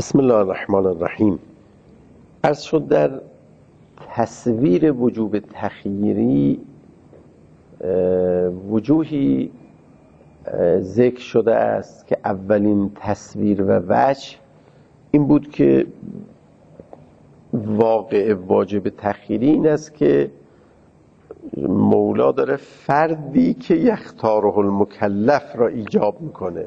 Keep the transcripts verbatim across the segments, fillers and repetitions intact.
بسم الله الرحمن الرحیم. عرض شد در تصویر وجوب تخییری وجوهی ذکر شده است که اولین تصویر و وجه این بود که واقع واجب تخییری این است که مولا داره فردی که یختاره المکلف را ایجاب میکنه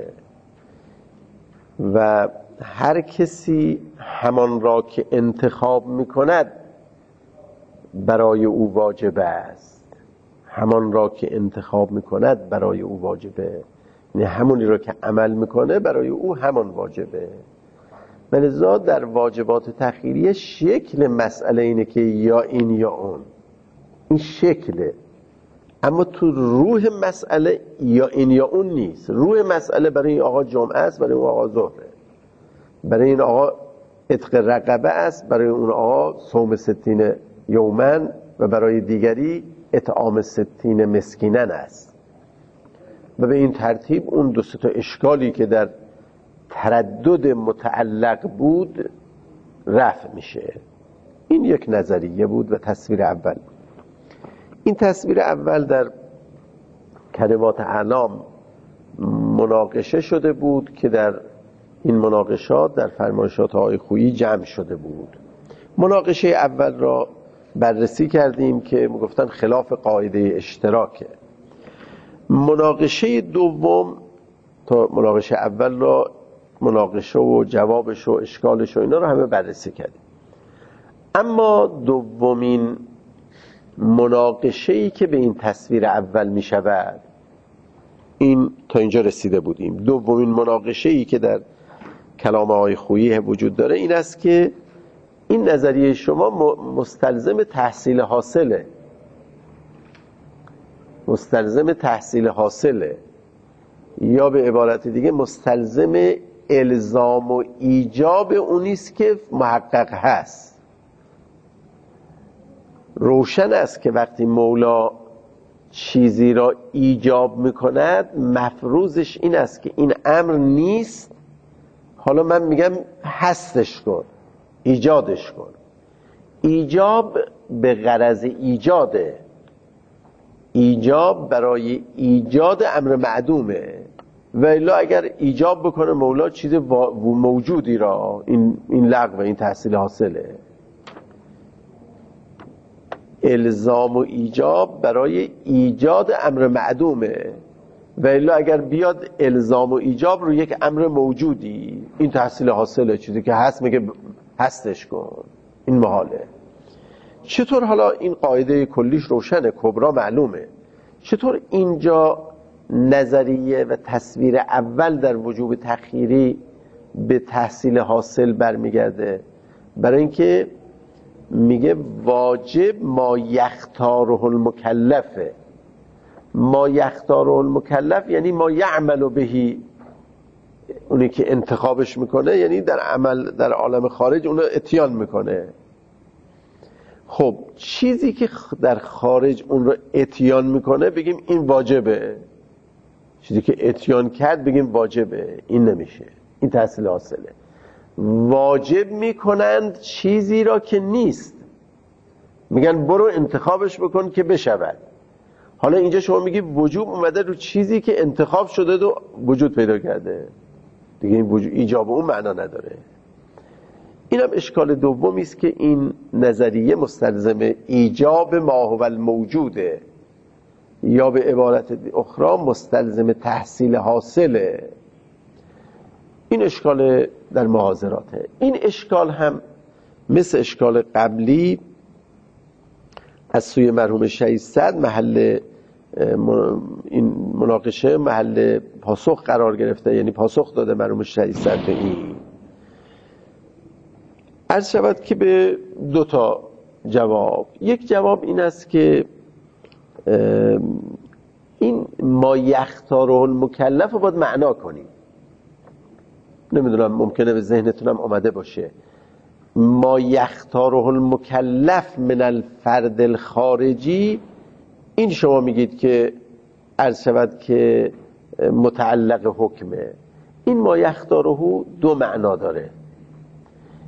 و هر کسی همان را که انتخاب میکند برای او واجب است. همان را که انتخاب میکند برای او واجبه، یعنی همونی را که عمل میکنه برای او همان واجبه. ولذا در واجبات تخییری شکل مسئله اینه که یا این یا اون، این شکله، اما تو روح مسئله یا این یا اون نیست. روح مسئله برای این آقا جمعه است، برای اون آقا ظهره، برای این آقا عتق رقبه است، برای اون آقا صوم ستین یومن و برای دیگری اطعام ستین مسکینن است. و به این ترتیب اون دو سه تا اشکالی که در تردد متعلق بود رفع میشه. این یک نظریه بود و تصویر اول. این تصویر اول در کلمات اعلام مناقشه شده بود که در این مناقشات در فرمایشات آقای خویی جمع شده بود. مناقشه اول را بررسی کردیم که میگفتن خلاف قاعده اشتراکه. مناقشه دوم تا مناقشه اول را مناقشه و جوابش و اشکالش و اینا رو همه بررسی کردیم. اما دومین مناقشه‌ای که به این تصویر اول می شود، این تا اینجا رسیده بودیم. دومین مناقشه‌ای که در کلام آقای خویی وجود داره این است که این نظریه شما مستلزم تحصیل حاصله مستلزم تحصیل حاصله یا به عبارت دیگه مستلزم الزام و ایجاب اونیست که محقق هست. روشن است که وقتی مولا چیزی را ایجاب میکند مفروضش این است که این امر نیست، حالا من میگم هستش کن، ایجادش کن. ایجاب به غرض ایجاده، ایجاب برای ایجاد امر معدومه. و الا اگر ایجاب بکنه مولا چیز موجودی را، این این لغو، این تحصیل حاصله. الزام و ایجاب برای ایجاد امر معدومه. و الا اگر بیاد الزام و ایجاب رو یک امر موجودی، این تحصیل حاصله، چیزی که هست میگه هستش کن، این محاله. چطور حالا این قاعده کلیش روشنه، کبرا معلومه، چطور اینجا نظریه و تصویر اول در وجوب تخییری به تحصیل حاصل برمیگرده؟ برای اینکه میگه واجب ما یختاره المکلفه. ما یختاره المکلف یعنی ما یعمل بهی، اونی که انتخابش میکنه، یعنی در عمل در عالم خارج اونو اتیان میکنه. خب چیزی که در خارج اون رو اتیان میکنه بگیم این واجبه، چیزی که اتیان کرد بگیم واجبه، این نمیشه، این تحصیل حاصله. واجب میکنند چیزی را که نیست، میگن برو انتخابش بکن که بشود. حالا اینجا شما میگی وجوب اومده رو چیزی که انتخاب شده و وجود پیدا کرده، دیگه این وجود ایجاب اون معنا نداره. این هم اشکال دومی است که این نظریه مستلزم ایجاب ما هو الموجوده، یا به عبارت اخرى مستلزم تحصیل حاصله. این اشکال در محاضراته. این اشکال هم مثل اشکال قبلی از سوی مرحوم شهید صدر محل این مناقشه محل پاسخ قرار گرفته، یعنی پاسخ داده مرحوم شهید صدر به این. عرض شود که به دو تا جواب. یک جواب این است که این ما یختاره المکلف رو باید معنا کنیم. نمیدونم ممکنه به ذهنتونم آمده باشه. ما یختاره المکلف من الفرد الخارجی، این شما میگید که عرض شود که متعلق حکمه. این ما یختاره دو معنا داره.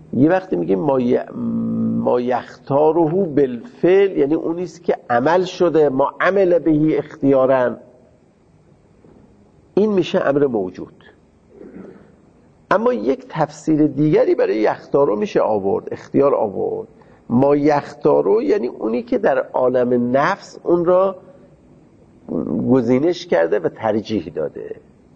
یه وقتی میگیم ما, ی... ما یختاره بالفعل، یعنی اونیست که عمل شده، ما عمل بهی اختیارن، این میشه امر موجود. اما یک تفسیر دیگری برای یختارو میشه آورد، اختیار آورد. ما یختارو یعنی اونی که در عالم نفس اون را گزینش کرده و ترجیح داده،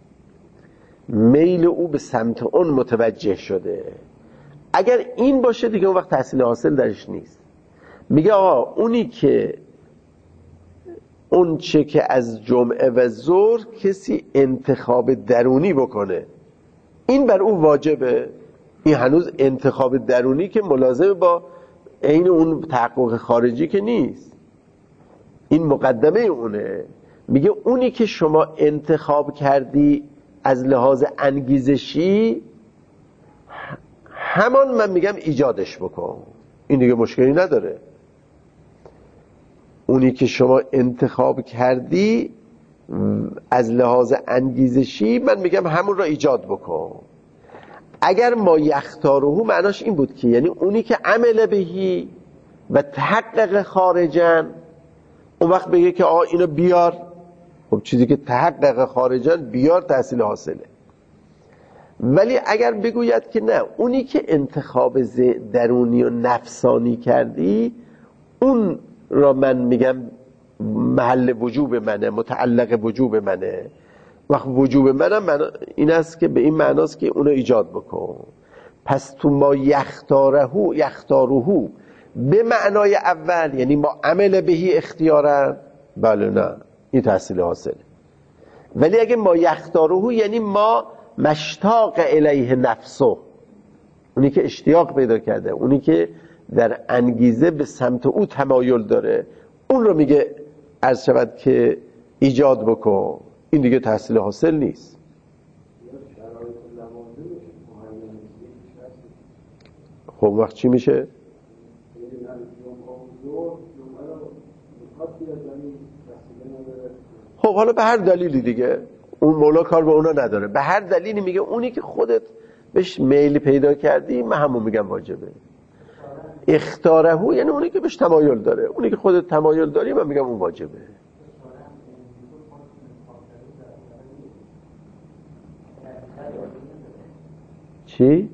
میل او به سمت اون متوجه شده. اگر این باشه دیگه اون وقت تحصیل حاصل درش نیست. میگه آقا اونی که اون چه که از جمعه و ظهر کسی انتخاب درونی بکنه این بر او واجبه. این هنوز انتخاب درونی که ملازم با عین اون تحقق خارجی که نیست، این مقدمه اونه. میگه اونی که شما انتخاب کردی از لحاظ انگیزشی، همان من میگم ایجادش بکن، این دیگه مشکلی نداره. اونی که شما انتخاب کردی از لحاظ انگیزشی، من میگم همون را ایجاد بکن. اگر ما یختاره معناش این بود که یعنی اونی که عمل بهی و تحقق خارجن، اون وقت بگه که آقا اینو بیار. خب چیزی که تحقق خارجن بیار تحصیل حاصله. ولی اگر بگوید که نه، اونی که انتخاب درونی و نفسانی کردی اون را من میگم محل وجوب منه، متعلق وجوب منه، وقت وجوب منم من این است که به این معناست که اونو ایجاد بکن. پس تو ما یختاره یختاره به معنای اول یعنی ما عمل بهی اختیارن، بله نه این تحصیل حاصله. ولی اگه ما یختاره یعنی ما مشتاق الیه نفسه، اونی که اشتیاق پیدا کرده، اونی که در انگیزه به سمت او تمایل داره، اون رو میگه عرض شود که ایجاد بکن، این دیگه تحصیل حاصل نیست. خب وقت چی میشه؟ خب حالا به هر دلیلی دیگه اون مولا کار به اونا نداره، به هر دلیلی میگه اونی که خودت بهش میل پیدا کردی من همون میگم واجبه. اختاره یعنی اونی که بهش تمایل داره، اونی که خودت تمایل داری من میگم اون واجبه. چی؟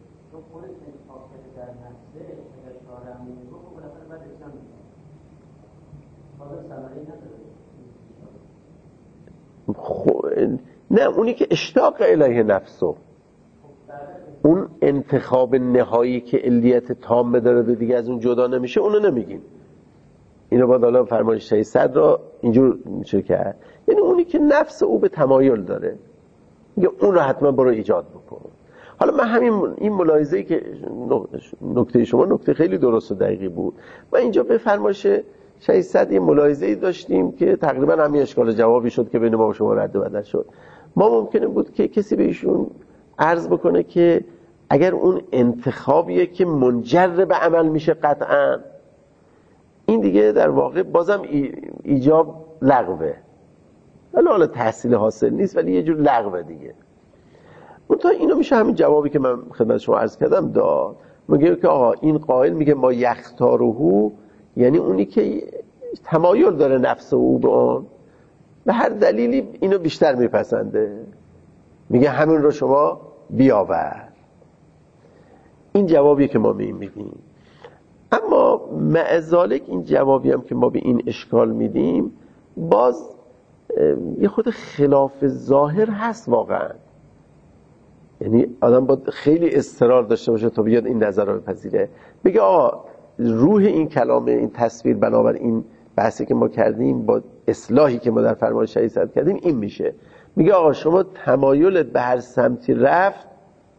خب نه، اونی که اشتاق الیه نفسه، اون انتخاب نهایی که علیت تام داره دیگه از اون جدا نمیشه، اونو نمیگیم. اینو با دالا فرمایش ششصد را اینجور میشه کرد، یعنی اونی که نفس او به تمایل داره میگه اون رو حتما برو ایجاد بکن. حالا من همین این ملاحظه‌ای که نکته شما نکته خیلی درست و دقیقی بود، من اینجا به فرمایش ششصد این ملاحظه‌ای داشتیم که تقریبا همین اشکال جوابی شد که بین ما و شما رد و بدل شد. ما ممکنه بود که کسی به ایشون عرض بکنه که اگر اون انتخابیه که منجر به عمل میشه قطعا، این دیگه در واقع بازم ایجاب لغوه، ولی حالا تحصیل حاصل نیست ولی یه جور لغوه دیگه. اون تا اینو میشه همین جوابی که من خدمت شما عرض کردم داد. میگه که آقا این قائل میگه ما یختاره یعنی اونی که تمایل داره نفس او به اون، به هر دلیلی اینو بیشتر میپسنده، میگه همین رو شما بیاور. این جوابی که ما به این میدیم. اما معذالک این جوابی هم که ما به این اشکال میدیم باز یه خود خلاف ظاهر هست واقعا. یعنی آدم باید خیلی اصرار داشته باشه تا بیاد این نظر رو بپذیره، بگه آقا روح این کلام این تصویر بنابر این بحثی که ما کردیم با اصلاحی که ما در فرمان ششصد کردیم این میشه. میگه آقا شما تمایلت به هر سمتی رفت،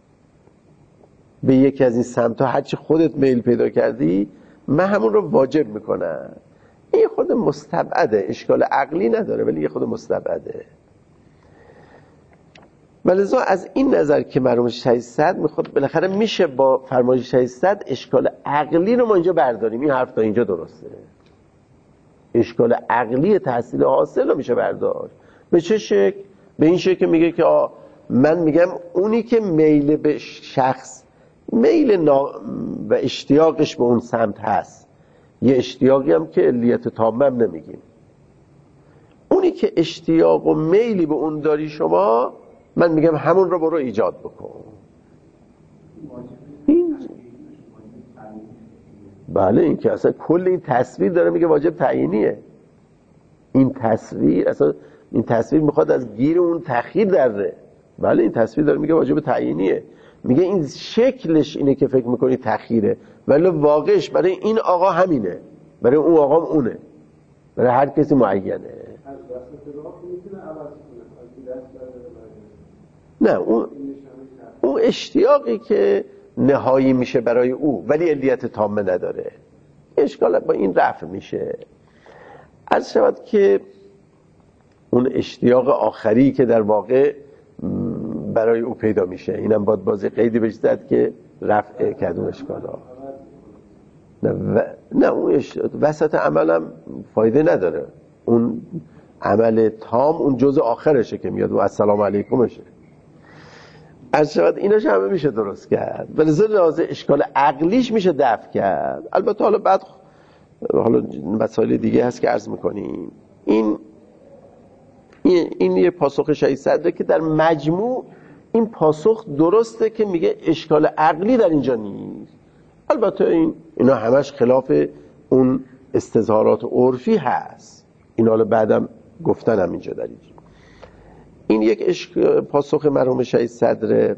به یکی از این سمت‌ها هرچی خودت میل پیدا کردی من همون رو واجب میکنم. این خود مستبعده، اشکال عقلی نداره ولی یه خود مستبعده. ولذا از این نظر که مرحوم ششصد میخواد بالاخره میشه با فرمایش ششصد اشکال عقلی رو ما اینجا برداریم. این حرف تا اینجا درسته، اشکال عقلی تحصیل حاصل رو میشه برداشت. به چه شکل؟ به این شکل که میگه که آه من میگم اونی که میل به شخص میل نا... و اشتیاقش به اون سمت هست. یه اشتیاقی هم که علیت تامه هم نمیگیم. اونی که اشتیاق و میلی به اون داری شما، من میگم همون رو برو ایجاد بکن. این بله، این که اصلا کل این تصویر داره میگه واجب تعیینیه. این تصویر اصلا این تصویر میخواد از گیر اون تأخیر دره. بله، این تصویر داره میگه واجب تعیینیه. میگه این شکلش اینه که فکر میکنی تأخیره، ولی واقعش برای این آقا همینه، برای اون آقا اونه، برای هر کسی معینه. نه، اون اون اشتیاقی که نهایی میشه برای او ولی علیت تامه نداره، اشکال با این رفع میشه. عرض شود که اون اشتیاق آخری که در واقع برای او پیدا میشه، اینم باید بازی قیدی بهش زد که رفع کدوم اشکالا. نه, و... نه اون اش... وسط عملم فایده نداره. اون عمل تام اون جزء آخرشه که میاد و السلام علیکمشه. عرض شود ایناش همه میشه درست کرد، ولی لازم اشکال عقلیش میشه دفع کرد. البته حالا بعد حالا مسائل دیگه هست که عرض میکنیم. این این, این یه پاسخ شهید صدره که در مجموع این پاسخ درسته که میگه اشکال عقلی در اینجا نیست. البته این اینا همش خلاف اون استظهارات عرفی هست، اینا حالا بعدم گفتنم اینجا در اینجا. این یک اشک... پاسخ مرحوم شهید صدره.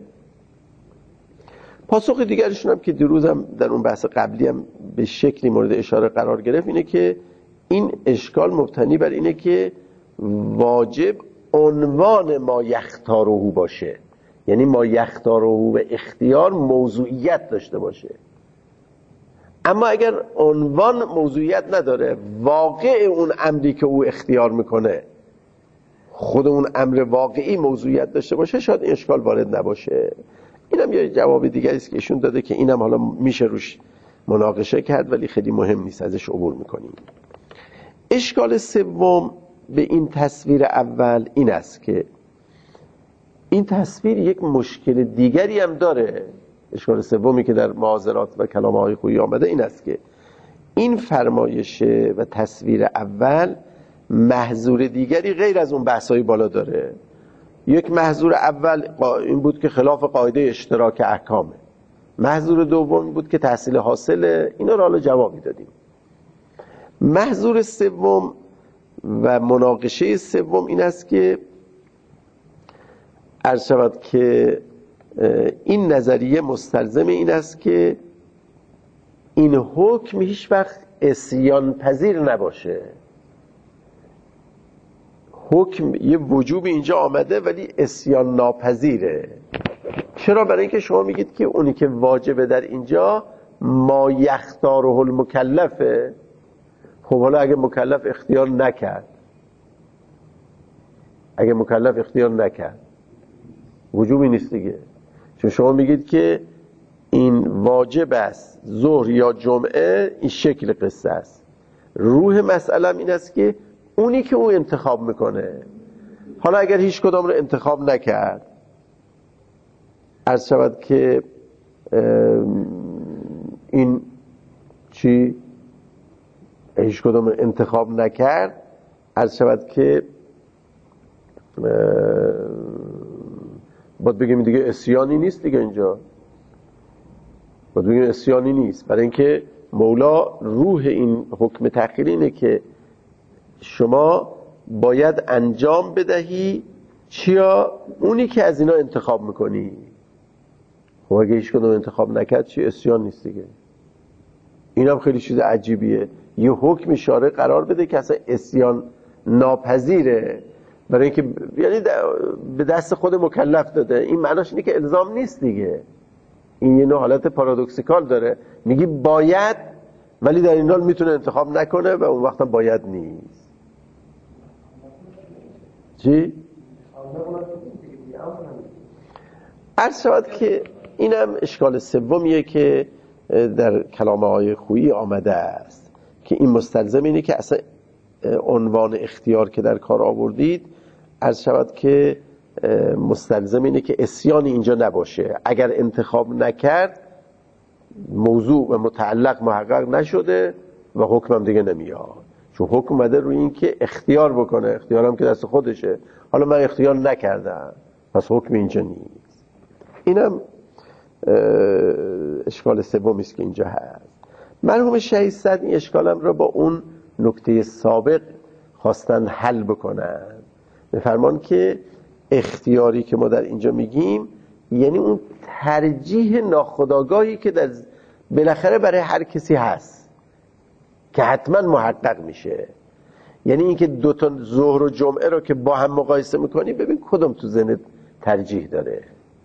پاسخ دیگرشون هم که دیروزم در اون بحث قبلی هم به شکلی مورد اشاره قرار گرفت اینه که این اشکال مبتنی بر اینه که واجب عنوان ما یختاره باشه، یعنی ما یختاره به اختیار موضوعیت داشته باشه. اما اگر عنوان موضوعیت نداره، واقع اون امری که او اختیار میکنه خود اون امر واقعی موضوعیت داشته باشه، شاید این اشکال وارد نباشه. اینم یه جواب دیگه است که ایشون داده که اینم حالا میشه روش مناقشه کرد ولی خیلی مهم نیست، ازش عبور میکنیم. اشکال سوم به این تصویر اول این است که این تصویر یک مشکل دیگری هم داره. اشکال سومی که در معاذرات و کلام های خویی آمده این است که این فرمایش و تصویر اول محظور دیگری غیر از اون بحثای بالا داره. یک محظور اول این بود که خلاف قاعده اشتراک احکامه. محظور دوم بود که تحصیل حاصله. اینا رو حالا جوابی دادیم. محظور سوم و مناقشه سوم این است که عرض شود که این نظریه مستلزم این است که این حکم هیچ وقت عصیان پذیر نباشه. حکم یه وجوب اینجا آمده ولی عصیان ناپذیره. چرا؟ برای اینکه شما میگید که اونی که واجبه در اینجا ما یختاره المکلفه. خب حالا اگه مکلف اختیار نکرد، اگه مکلف اختیار نکرد وجوبی نیست دیگه، چون شما میگید که این واجب است ظهر یا جمعه. این شکل قصه است. روح مسئله این است که اونی که او انتخاب میکنه، حالا اگر هیچ کدام رو انتخاب نکرد، عرض شود که این چی هیچ کدام رو انتخاب نکرد، عرض شود که باید بگیم دیگه عصیانی نیست دیگه. اینجا باید بگیم عصیانی نیست، برای اینکه مولا روح این حکم تأخیری اینه که شما باید انجام بدهی چیا؟ اونی که از اینا انتخاب میکنی. خب اگه هیچ کدوم انتخاب نکرد چی؟ عصیان نیست دیگه. این هم خیلی چیز عجیبیه، یه حکم اشاره قرار بده که اصلا عصیان ناپذیره، برای اینکه یعنی به دست خود مکلف داده. این معناش اینه که الزام نیست دیگه. این یه نوع حالت پارادوکسیکال داره، میگی باید ولی در این حال میتونه انتخاب نکنه و اون وقتا باید نیست. چی؟ عرض شود که اینم اشکال سومیه که در کلام های خویی آمده است که این مستلزم اینه که اصلا عنوان اختیار که در کار آوردید، عرض شود که مستلزم اینه که عصیان اینجا نباشه. اگر انتخاب نکرد موضوع و متعلق محقق نشده و حکمم دیگه نمیاد، چون حکم اومده روی این که اختیار بکنه، اختیارم که دست خودشه، حالا من اختیار نکردم پس حکم اینجا نیست. اینم اشکال سومی است که اینجا هست. مرحوم شهید صدر این اشکالم را با اون نکته سابق خواستن حل بکنن. میفرمان که اختیاری که ما در اینجا میگیم یعنی اون ترجیح ناخودآگاهی که در بالاخره برای هر کسی هست که حتما محقق میشه. یعنی اینکه دو تا ظهر و جمعه رو که با هم مقایسه میکنی ببین کدوم تو ذهنت ترجیح داره.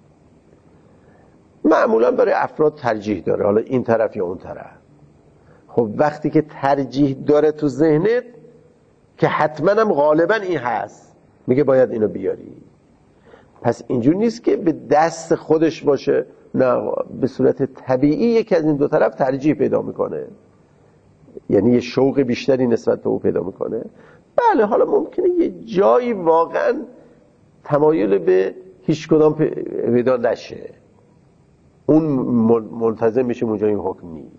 معمولا برای افراد ترجیح داره، حالا این طرف یا اون طرف. خب وقتی که ترجیح داره تو ذهنت که حتما هم غالبا این هست، میگه باید اینو بیاری. پس اینجور نیست که به دست خودش باشه، نه، به صورت طبیعی یکی از این دو طرف ترجیح پیدا میکنه، یعنی یه شوق بیشتری نسبت به او پیدا میکنه. بله حالا ممکنه یه جایی واقعا تمایل به هیچ کدام پیدا نشه، اون ملتزم میشه اونجا این حکم نیست،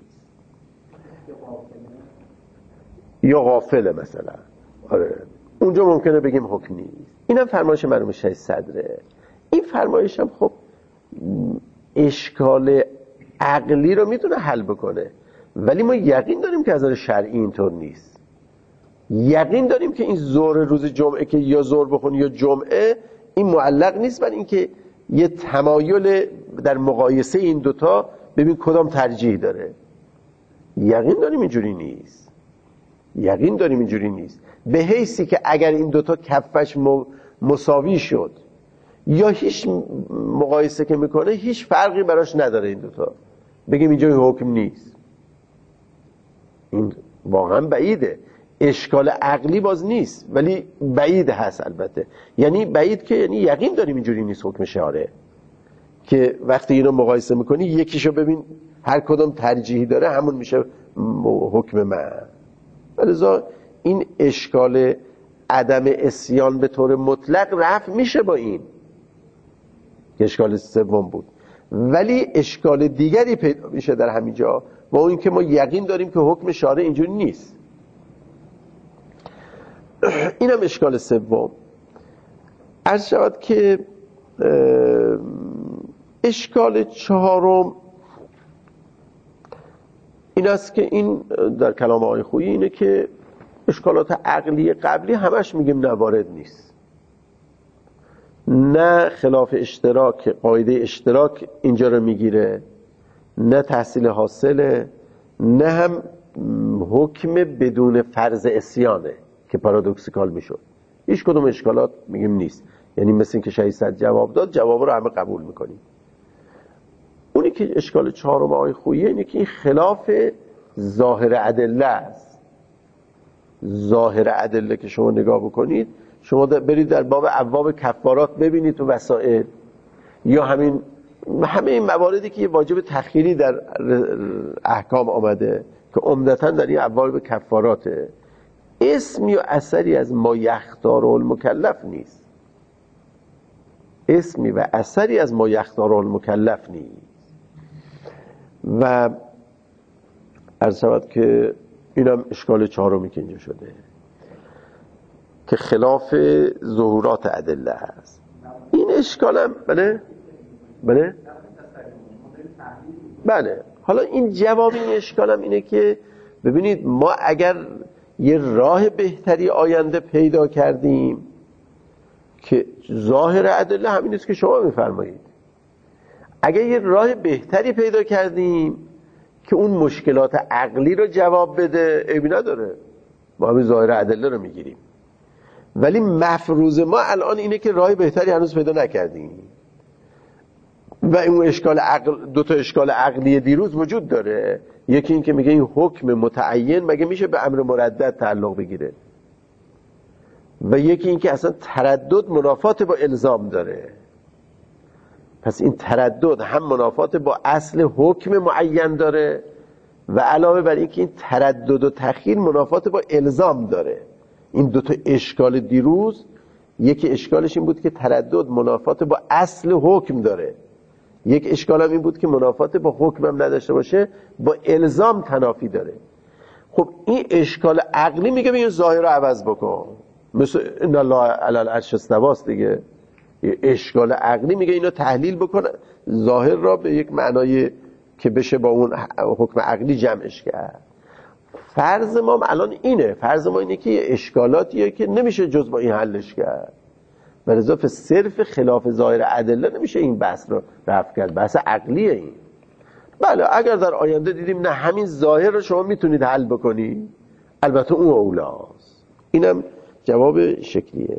یا غافله مثلا، آره اونجا ممکنه بگیم حکم نیست. اینم فرمایش مرحوم شهید صدره. این فرمایش هم خب اشکال عقلی رو میتونه حل بکنه، ولی ما یقین داریم که از نظر شرعی اینطور نیست. یقین داریم که این ظهر روز جمعه که یا ظهر بخونی یا جمعه این معلق نیست بر اینکه یه تمایل در مقایسه این دوتا ببین کدام ترجیح داره. یقین داریم اینجوری نیست، یقین داریم اینجوری نیست، به حیثی که اگر این دوتا کفش مساوی شد یا هیچ مقایسه که میکنه هیچ فرقی براش نداره این دوتا، بگیم اینجا حکم نیست. این واقعا بعیده، اشکال عقلی باز نیست ولی بعید هست البته. یعنی بعید که یعنی یقین داریم اینجوری نیست حکم شارع، که وقتی اینو مقایسه میکنی یکیشو ببین هر کدوم ترجیحی داره همون میشه حکم من. لذا این اشکال عدم عصیان به طور مطلق رفع میشه با این که اشکال سوم بود، ولی اشکال دیگری پیدا میشه در همینجا با اون که ما یقین داریم که حکم شارع اینجوری نیست. اینم اشکال سوم. عرض شود که اشکال چهارم این است که این در کلام آقای خویی اینه که اشکالات عقلی قبلی همش میگیم نوارد نیست، نه خلاف اشتراک، قاعده اشتراک اینجا رو میگیره، نه تحصیل حاصله، نه هم حکم بدون فرض عصیانه که پارادوکسیکال میشد. هیچ کدوم اشکالات میگیم نیست. یعنی مثل این که شهید صدر جواب داد، جواب رو همه قبول میکنیم. اونی که اشکال چهارم آقای خویی اینه که این خلاف ظاهر ادله است. ظاهر ادله که شما نگاه بکنید، شما برید در باب ابواب کفارات ببینید تو وسائل، یا همین همه این مواردی که واجب تخیری در احکام آمده که عمدتاً در این ابواب کفاراته، اسمی و اثری از ما یختار المکلف نیست. اسمی و اثری از ما یختار المکلف نیست. و عرض شود که اینم اشکال چهارمی که اینجا شده که خلاف ظهورات ادله هست. این اشکالم بله بله بله حالا این جواب این اشکالم اینه که ببینید ما اگر یه راه بهتری آینده پیدا کردیم که ظاهر ادله همین است که شما میفرمایید، اگر یه راه بهتری پیدا کردیم که اون مشکلات عقلی رو جواب بده، عیبی نداره، ما همین ظاهر ادله رو میگیریم. ولی مفروض ما الان اینه که راه بهتری هنوز پیدا نکردیم و اون اشکال عقل، دو تا اشکال عقلی دیروز وجود داره. یکی این که میگه این حکم متعین مگه میشه به امر مردد تعلق بگیره، و یکی این که اصلا تردد منافات با الزام داره. پس این تردد هم منافات با اصل حکم معین داره و علاوه بر این که این تردد و تخییر منافات با الزام داره. این دو تا اشکال دیروز، یکی اشکالش این بود که تردد منافات با اصل حکم داره، یک اشکال هم این بود که منافات با حکم هم نداشته باشه، با الزام تنافی داره. خب این اشکال عقلی میگه به این ظاهر رو عوض بکن، مثل ان الله علی العرش استوی دیگه. اشکال عقلی میگه اینو تحلیل بکن، ظاهر را به یک معنای که بشه با اون حکم عقلی جمعش کرد. فرض ما الان اینه، فرض ما اینه که اشکالاتیه که نمیشه جز با این حلش کرد، و اضافه صرف خلاف ظاهر ادله نمیشه این بحث رو رفع کرد. بحث عقلیه این. بله اگر در آینده دیدیم نه همین ظاهر رو شما میتونید حل بکنی، البته اون اولاست. اینم جواب شکلیه.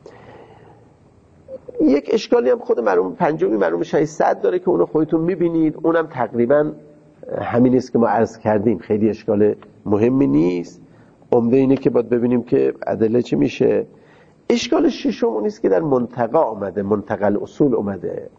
یک اشکالی هم خود مرحوم پنجمی مرحوم شهید داره که اونو خودتون میبینید، اونم تقریبا همین است که ما عرض کردیم، خیلی اشکال مهمی نیست. عمده اینه که باید ببینیم که ادله چی میشه. اشکال ششم اون است که در منتقا آمده، منتقا الاصول اومده.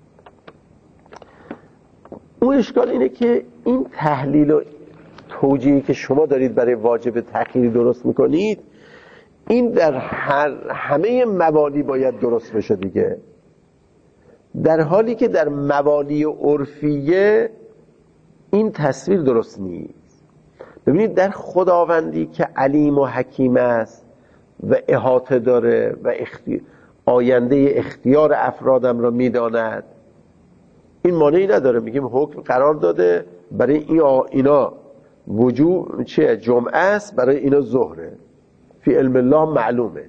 اون اشکال اینه که این تحلیل و توجیهی که شما دارید برای واجب تأخیری درست میکنید، این در هر همه موالی باید درست بشه دیگه، در حالی که در موالی عرفیه این تصویر درست نیست. ببینید در خداوندی که علیم و حکیم است و احاطه داره و اختی... آینده اختیار افرادم را میداند، این مانعی نداره میگیم حکم قرار داده برای این اینا وجوب چه جمعه است، برای اینا ظهره، فی علم الله معلومه،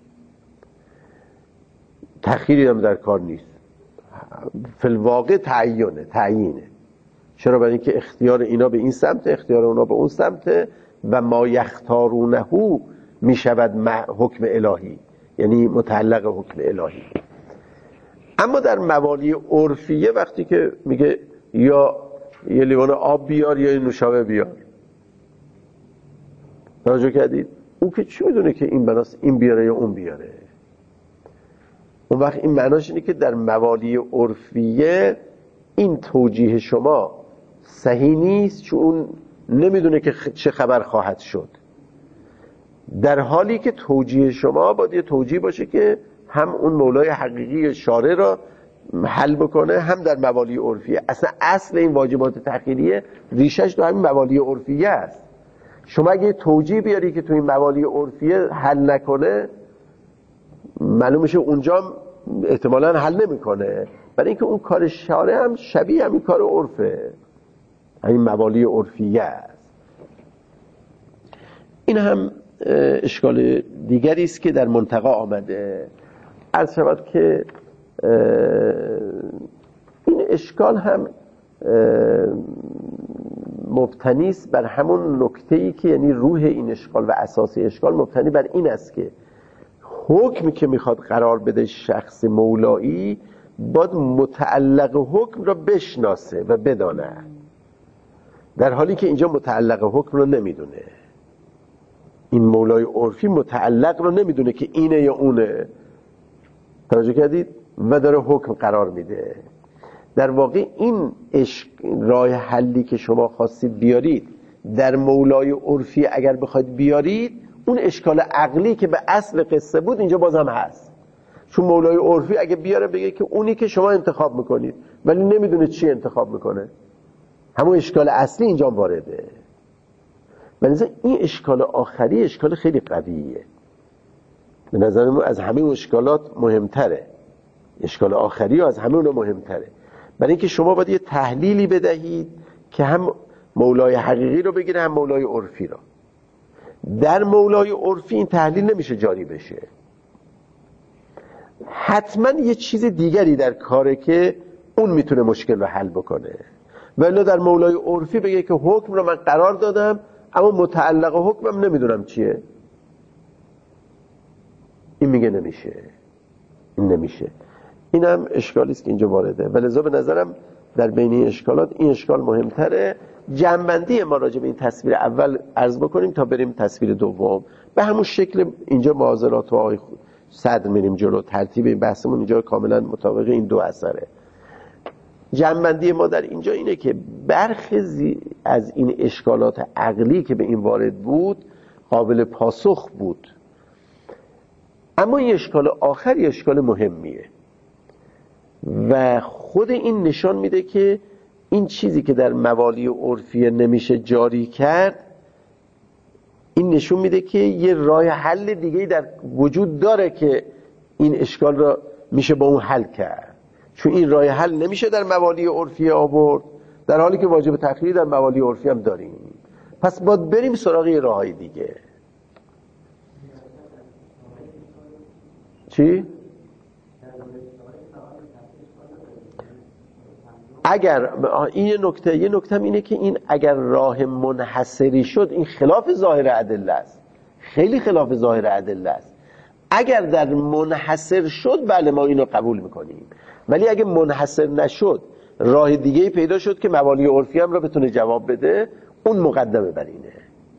تأخیری هم در کار نیست، فی الواقع تعیینه تعیینه چرا؟ برای اینکه اختیار اینا به این سمت، اختیار اونا به اون سمت، و ما یختارونه میشود حکم الهی، یعنی متعلق حکم الهی. اما در موالی عرفیه وقتی که میگه یا یه لیوان آب بیار یا یه نوشابه بیار، توجه کردید؟ اون که چی میدونه که این بناست این بیاره یا اون بیاره؟ اون وقت این معناش اینه که در موالی عرفیه این توجیه شما صحیح نیست، چون اون نمیدونه که چه خبر خواهد شد، در حالی که توجیه شما باید یه توجیه باشه که هم اون مولای حقیقی شارع را حل بکنه، هم در موالی عرفیه. اصلا اصل این واجبات تأخیریه ریشش تو همین موالی عرفیه است. شما اگه توجیه بیاری که تو این موالی عرفیه حل نکنه، معلوم میشه اونجا احتمالاً حل نمیکنه، برای اینکه اون کار شارع هم شبیه همین کار عرفه، همین موالی عرفیه است. این هم اشکال دیگری است که در منتقا آمده. عرض شود که این اشکال هم مبتنی است بر همون نکته‌ای که یعنی روح این اشکال و اساسی اشکال مبتنی بر این است که حکمی که میخواد قرار بده شخص مولایی باید متعلق حکم را بشناسه و بدانه، در حالی که اینجا متعلق حکم را نمیدونه. این مولای عرفی متعلق را نمیدونه که اینه یا اونه، توجه کردید؟ و داره حکم قرار میده. در واقع این راه حلی که شما خواستید بیارید در مولای عرفی اگر بخواید بیارید، اون اشکال عقلی که به اصل قصه بود اینجا بازم هست. چون مولای عرفی اگه بیاره بگه که اونی که شما انتخاب میکنید ولی نمیدونه چی انتخاب میکنه، همون اشکال اصلی اینجا وارده. بنظر این اشکال آخری اشکال خیلی قویه، به نظر من از همه اشکالات مهمتره. اشکال آخری از همه اون مهمتره، برای اینکه شما باید یه تحلیلی بدهید که هم مولای حقیقی رو بگیره هم مولای عرفی رو. در مولای عرفی این تحلیل نمیشه جاری بشه، حتما یه چیز دیگری در کاره که اون میتونه مشکل رو حل بکنه. ولی در مولای عرفی بگه که حکم رو من قرار دادم اما متعلق حکمم نمیدونم چیه، این میگه نمیشه، این نمیشه. این هم اشکالی است که اینجا وارده، ولذا به نظرم در بین این اشکالات این اشکال مهمتره. جنبندی ما راجع به این تصویر اول عرض بکنیم تا بریم تصویر دوم. به همون شکل اینجا معاضلات و آقای صدر میریم جلو، ترتیب این بحثمون اینجا کاملا مطابق این دو اثره. جنبندی ما در اینجا اینه که برخی از این اشکالات عقلی که به این وارد بود قابل پاسخ بود، اما این اشکال آخری اشکال مهمیه. و خود این نشان میده که این چیزی که در موالی عرفی نمیشه جاری کرد، این نشون میده که یه راه حل دیگه در وجود داره که این اشکال را میشه با اون حل کرد. چون این راه حل نمیشه در موالی عرفی آورد، در حالی که واجب تخییری در موالی عرفی هم داریم. پس باید بریم سراغ یه راهی دیگه. چی؟ اگر این یه نکته یه نکته هم اینه که این اگر راه منحصری شد، این خلاف ظاهر ادله است، خیلی خلاف ظاهر ادله است. اگر در منحصر شد بله ما اینو قبول میکنیم، ولی اگه منحصر نشد راه دیگه پیدا شد که موالی عرفی هم را بتونه جواب بده، اون مقدمه بر اینه.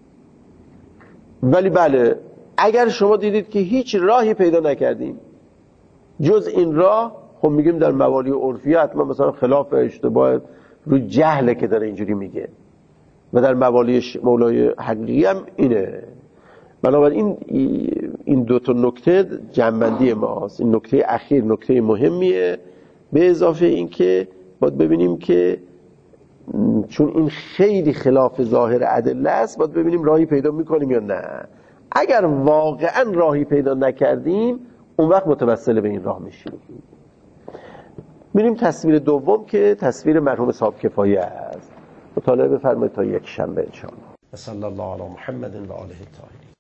ولی بله اگر شما دیدید که هیچ راهی پیدا نکردیم جز این راه، خب میگیم در موالی عرفی حتما مثلا خلاف اشتباه رو جهله که داره اینجوری میگه، و در موالی مولای حقیقی هم اینه. بنابراین این دو تا نکته جنبندی ماست. این نکته اخیر نکته مهمیه، به اضافه این که باید ببینیم که چون این خیلی خلاف ظاهر ادله است، باید ببینیم راهی پیدا میکنیم یا نه. اگر واقعا راهی پیدا نکردیم اون وقت متوسل به این راه میشیم. میریم تصویر دوم که تصویر مرحوم صاحب کفایه است. مطالعه بفرمایید تا یک شنبه ان شاء الله. صلی الله علی محمد و آله الطاهرین.